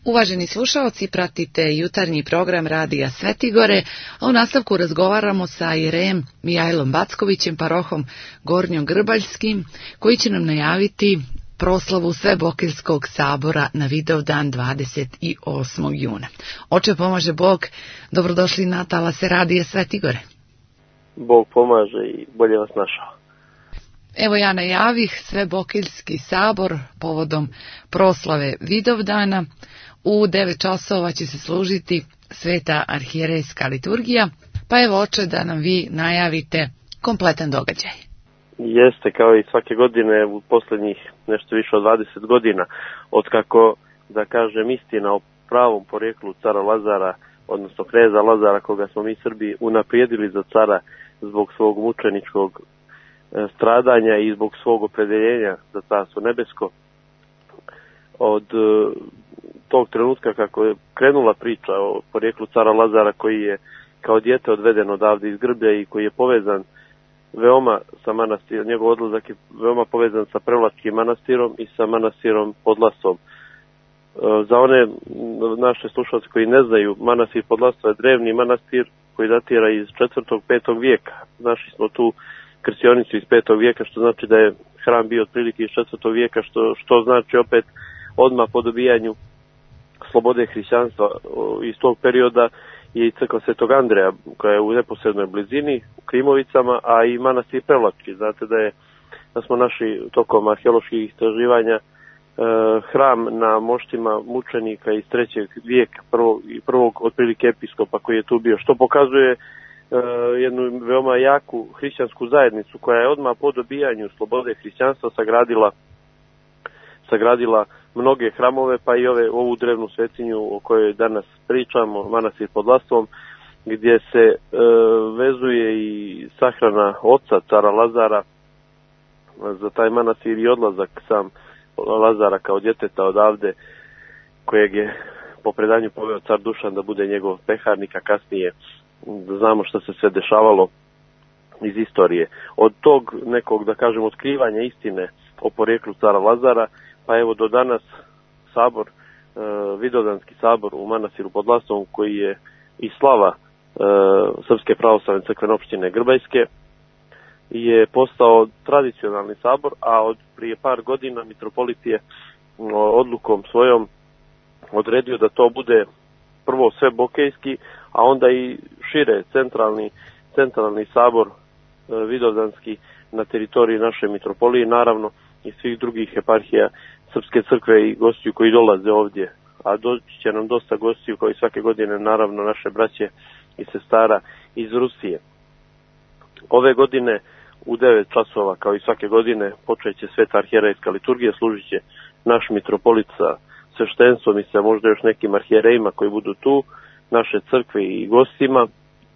Uvaženi slušaoci, pratite jutarnji program Radija Svetigore, a u nastavku razgovaramo sa Jerejem Mijajlom Backovićem, parohom Gornjom Grbaljskim, koji će nam najaviti proslavu Svebokeljskog sabora na Vidovdan 28. juna. Oče pomaže Bog, dobrodošli na talase Radija Svetigore. Bog pomaže i bolje vas našao. Evo ja najavih Svebokeljski sabor povodom proslave Vidovdana. U 9 časova će se služiti sveta arhijerejska liturgija, pa evo oče da nam vi najavite kompletan događaj. Jeste, kao i svake godine u posljednjih nešto više od 20 godina, otkako, da kažem, istina o pravom porijeklu cara Lazara, odnosno kneza Lazara, koga smo mi Srbi unaprijedili za cara zbog svog mučeničkog stradanja i zbog svog opredeljenja za carstvo nebesko. Od tog trenutka kako je krenula priča o porijeklu cara Lazara, koji je kao dijete odveden odavde iz Grblja i koji je povezan veoma sa manastirom, njegov odlazak je veoma povezan sa Prevlačkim manastirom i sa manastirom Podlasom. Za one naše slušalce koji ne znaju, manastir Podlaso je drevni manastir koji datira iz 4. 5. vijeka. Našli smo tu krstionicu iz 5. vijeka, što znači da je hram bio otprilike iz 4. vijeka, što znači opet odmah po dobijanju slobode hrišćanstva iz tog perioda je i crkva Svetog Andreja, koja je u neposrednoj blizini, u Krimovicama, a i manastir Prevlački. Znate da smo našli tokom arheoloških istraživanja hram na moštima mučenika iz 3. vijeka, prvog otprilike episkopa koji je tu bio, što pokazuje jednu veoma jaku hrišćansku zajednicu koja je odmah po dobijanju slobode hrišćanstva sagradila mnoge hramove, pa i ovu drevnu svetinju o kojoj danas pričamo, manastir pod Lasom, gdje se vezuje i sahrana oca cara Lazara za taj manastir i odlazak sam Lazara kao djeteta odavde, kojeg je po predanju poveo car Dušan da bude njegov peharnik, a kasnije znamo što se sve dešavalo iz istorije. Od tog nekog, da kažem, otkrivanja istine o porijeklu cara Lazara, pa evo do danas sabor, Vidovdanski sabor u manastiru pod Lasom, koji je i slava Srpske pravoslavne crkvene opštine Grbaljske, je postao tradicionalni sabor, a od prije par godina mitropolit je odlukom svojom odredio da to bude prvo Svebokejski, a onda i šire centralni sabor Vidovdanski na teritoriji naše mitropolije, naravno i svih drugih eparhija Srpske crkve i gostiju koji dolaze ovdje, a doći će nam dosta gostiju kao i svake godine, naravno naše braće i sestara iz Rusije. Ove godine u 9 časova kao i svake godine počeće sveta arhijerejska liturgija, služit će naš mitropolit sa sveštenstvom i sa možda još nekim arhijerejima koji budu tu, naše crkve i gostima.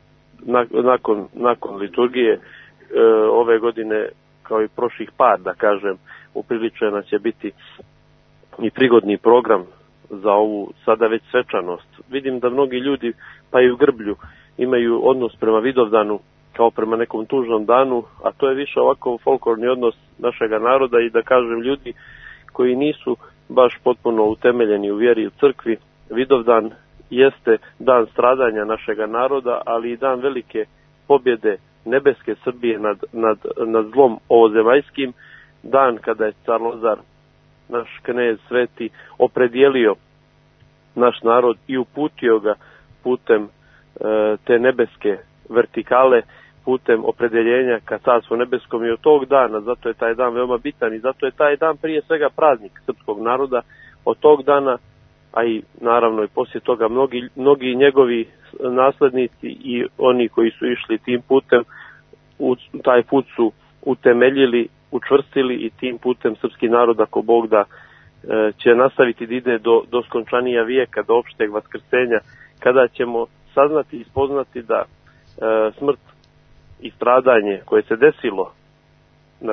Nakon liturgije ove godine, kao i prošlih par, da kažem, upriličena će biti i prigodni program za ovu sada već svečanost. Vidim da mnogi ljudi, pa i u Grblju, imaju odnos prema Vidovdanu kao prema nekom tužnom danu, a to je više ovako folklorni odnos našega naroda i, da kažem, ljudi koji nisu baš potpuno utemeljeni u vjeri u crkvi. Vidovdan jeste dan stradanja našega naroda, ali i dan velike pobjede nebeske Srbije nad zlom ovozemaljskim, dan kada je car Lazar, naš knez sveti, opredijelio naš narod i uputio ga putem te nebeske vertikale, putem opredeljenja ka carstvu nebeskom, i od tog dana, zato je taj dan veoma bitan i zato je taj dan prije svega praznik srpskog naroda. Od tog dana, a i naravno i poslije toga, mnogi njegovi naslednici i oni koji su išli tim putem, taj put su utemeljili, učvrstili i tim putem srpski narod, ako Bog da, će nastaviti da ide do skončanija vijeka, do opšteg vaskrsenja, kada ćemo saznati i spoznati da smrt i stradanje koje se desilo na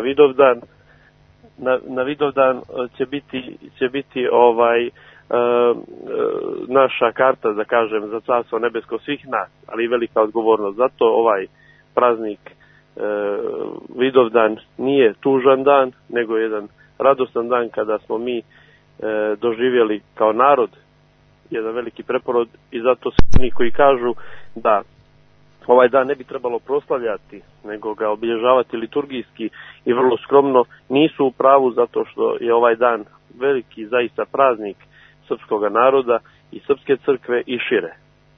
Vidovdan će biti naša karta, da kažem, za carstvo nebesko svih nas, ali i velika odgovornost. Zato ovaj praznik Vidovdan nije tužan dan, nego jedan radostan dan kada smo mi doživjeli kao narod jedan veliki preporod i zato svi oni koji kažu da ovaj dan ne bi trebalo proslavljati, nego ga obilježavati liturgijski i vrlo skromno, nisu u pravu, zato što je ovaj dan veliki zaista praznik srpskog naroda i srpske crkve i šire.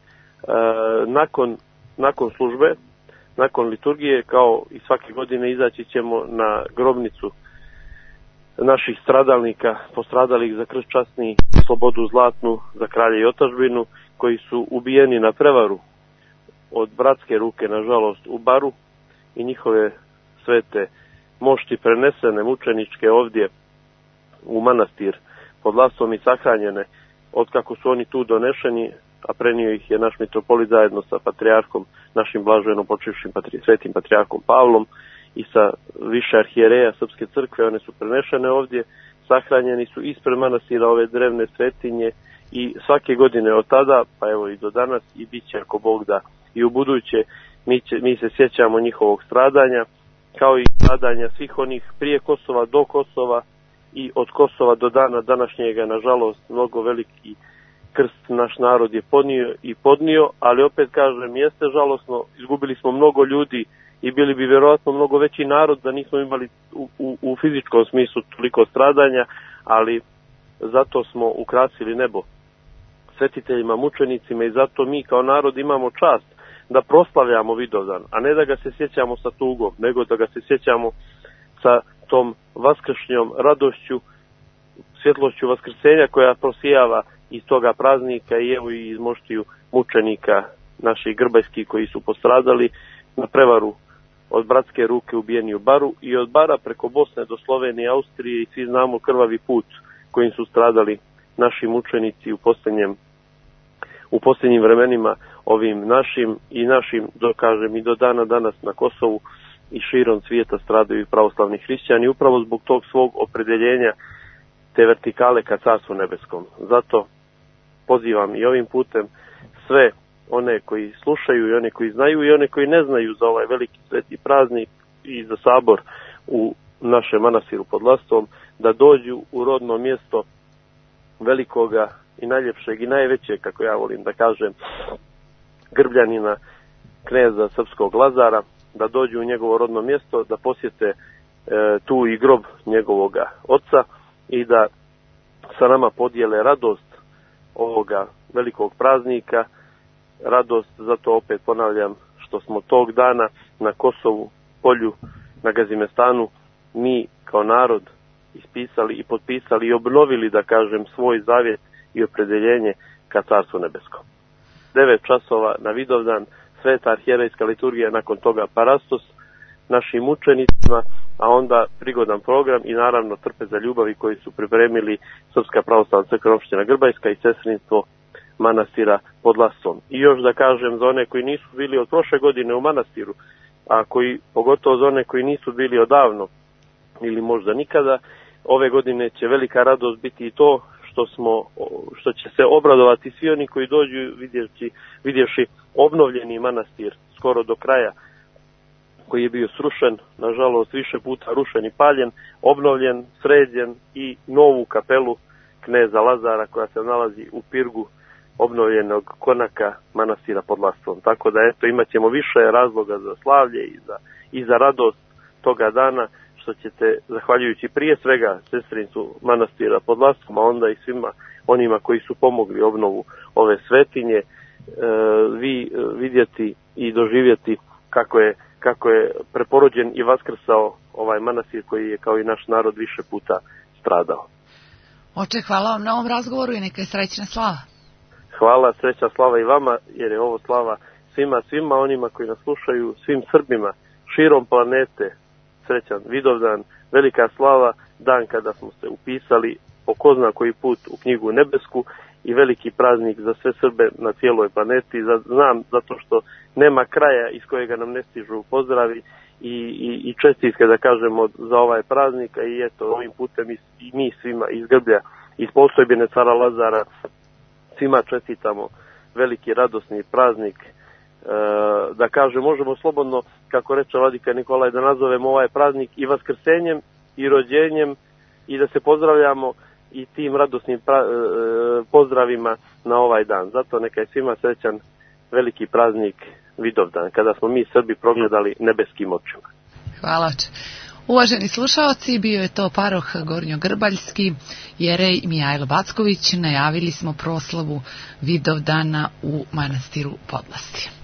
Nakon službe, nakon liturgije, kao i svake godine, izaći ćemo na grobnicu naših stradalnika, postradalih za krst časni, slobodu zlatnu, za kralje i otadžbinu, koji su ubijeni na prevaru od bratske ruke, nažalost, u Baru, i njihove svete mošti prenesene mučeničke ovdje u manastir pod Lastom i sahranjene otkako su oni tu donešeni, a prenio ih je naš mitropolit zajedno sa patrijarhom, našim blaženo počivšim svetim patrijarhom Pavlom i sa više arhijereja Srpske crkve. One su prenešene ovdje, sahranjeni su ispred manastira ove drevne svetinje i svake godine od tada, pa evo i do danas, i bit će, ako Bog da, i u buduće, mi se sjećamo njihovog stradanja, kao i stradanja svih onih prije Kosova do Kosova i od Kosova do dana današnjega. Nažalost, mnogo veliki krst naš narod je podnio, ali opet kažem, jeste žalosno, izgubili smo mnogo ljudi i bili bi vjerojatno mnogo veći narod da nismo imali u fizičkom smislu toliko stradanja, ali zato smo ukrasili nebo svetiteljima, mučenicima, i zato mi kao narod imamo čast da proslavljamo Vidovdan, a ne da ga se sjećamo sa tugom, nego da ga se sjećamo sa tom vaskršnjom radošću, svjetlošću vaskrsenja koja prosijava iz toga praznika, i evo i iz moštiju mučenika naših grbajskih koji su postradali na prevaru od bratske ruke, ubijeni u Baru, i od Bara preko Bosne do Slovenije, Austrije, i svi znamo krvavi put kojim su stradali naši mučenici u posljednjim vremenima, ovim našim, dokažem, i do dana danas na Kosovu i širom svijeta stradaju pravoslavni hrišćani, upravo zbog tog svog opredeljenja, te vertikale ka Carstvu nebeskom. Zato pozivam i ovim putem sve one koji slušaju i one koji znaju i one koji ne znaju za ovaj veliki sveti praznik i za sabor u našem manastiru pod Lastom, da dođu u rodno mjesto velikoga i najljepšeg i najvećeg, kako ja volim da kažem, Grbljanina, kneza srpskog Lazara, da dođu u njegovo rodno mjesto, da posjete tu i grob njegovoga oca i da sa nama podijele radost ovoga velikog praznika, radost, zato opet ponavljam, što smo tog dana na Kosovu, polju, na Gazimestanu, mi kao narod ispisali i potpisali i obnovili, da kažem, svoj zavjet i opredeljenje ka Carstvu nebeskom. 9 časova na Vidovdan, sveta arhijerejska liturgija, nakon toga parastos našim mučenicima, a onda prigodan program i naravno trpe za ljubavi koji su pripremili Srpska pravoslavna crkvena opština Grbajska i sestrinstvo manastira pod Lastom. I još da kažem, za one koji nisu bili od prošle godine u manastiru, a pogotovo za one koji nisu bili odavno ili možda nikada, ove godine će velika radost biti i to što će se obradovati svi oni koji dođu vidjevši obnovljeni manastir skoro do kraja, koji je bio srušen, nažalost više puta rušen i paljen, obnovljen, sređen, i novu kapelu kneza Lazara koja se nalazi u pirgu obnovljenog konaka manastira pod Lastom. Tako da eto, imat ćemo više razloga za slavlje i za radost toga dana, što ćete, zahvaljujući prije svega sestrincu manastira pod Lastom, a onda i svima onima koji su pomogli obnovu ove svetinje, vi vidjeti i doživjeti kako je preporođen i vaskrsao ovaj manastir koji je kao i naš narod više puta stradao. Oče, hvala vam na ovom razgovoru i neka je srećna slava. Hvala, sreća slava i vama, jer je ovo slava svima onima koji nas slušaju, svim Srbima širom planete. Srećan Vidovdan, velika slava, dan kada smo se upisali po ko zna koji put u knjigu nebesku, i veliki praznik za sve Srbe na cijeloj planeti. Znam, zato što nema kraja iz kojega nam ne stižu pozdravi i čestitke, da kažemo, za ovaj praznik. I eto, ovim putem i mi svima iz Grblja, iz postojbine cara Lazara, svima čestitamo veliki radosni praznik. Da kažem, možemo slobodno, kako reče vladika Nikolaj, da nazovemo ovaj praznik i vaskrsenjem i rođenjem, i da se pozdravljamo i tim radosnim pozdravima na ovaj dan. Zato neka je svima srećan veliki praznik Vidovdan, kada smo mi Srbi progledali nebeskim očima. Hvala. Uvaženi slušaoci, bio je to paroh Gornjogrbaljski, jerej Mijajlo Backović. Najavili smo proslavu Vidovdana u manastiru Podlasci.